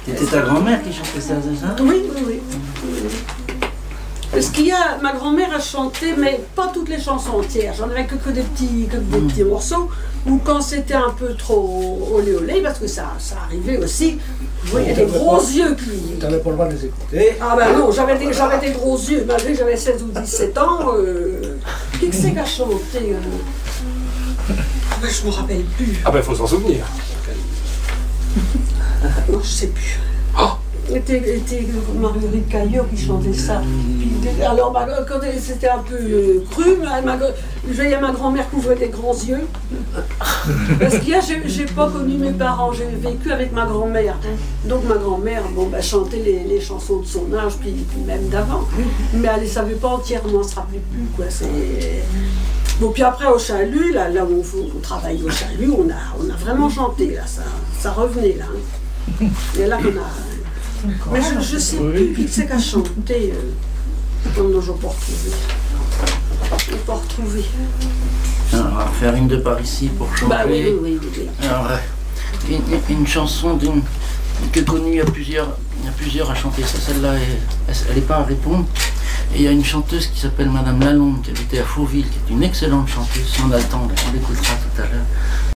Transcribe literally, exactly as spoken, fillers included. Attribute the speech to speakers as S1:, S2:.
S1: C'était ta grand-mère qui chantait ça, c'est ça?
S2: Oui, oui, oui. Parce qu'il y a, ma grand-mère a chanté, mais pas toutes les chansons entières. J'en avais que, que des petits, que des petits morceaux. Ou quand c'était un peu trop olé olé, parce que ça, ça arrivait aussi. Vous voyez, des gros yeux qui.
S3: T'avais pas le droit de les écouter.
S2: Ah ben non, j'avais des, j'avais des gros yeux. Malgré que j'avais seize ou dix-sept ans. Euh... Qui que c'est qui a chanté euh... ah ben, je me rappelle plus.
S4: Ah ben, faut s'en souvenir.
S2: Non, je sais plus.
S4: Oh.
S2: C'était Marguerite Caillot qui chantait ça. Puis, alors, ma, quand c'était un peu euh, cru, ma, ma, je voyais ma grand-mère qui ouvrait des grands yeux. Parce qu'il y a, j'ai pas connu mes parents, j'ai vécu avec ma grand-mère. Donc ma grand-mère, bon, bah, chantait les, les chansons de son âge, puis, puis même d'avant. Mais elle ne savait pas entièrement, elle ne se rappelait plus, quoi. Bon, puis après au Chalut, là, là où on, on travaille au Chalut, on a, on a vraiment chanté, là, ça, ça revenait, là. Hein. Et là qu'on a... Mais je ne sais plus qui c'est qui a chanté. Euh... Non, non, je ne vais pas retrouver. Je ne vais pas retrouver.
S1: Alors, on va faire une de par ici pour chanter.
S2: Bah oui, oui, oui. oui.
S1: Alors, une, une chanson d'une que connue, il y a plusieurs, il y a plusieurs à chanter ça. Celle-là, elle n'est pas à répondre. Et il y a une chanteuse qui s'appelle Madame Lalonde, qui habitait à Fauville, qui est une excellente chanteuse. Si on a le temps, on l'écoutera tout à l'heure.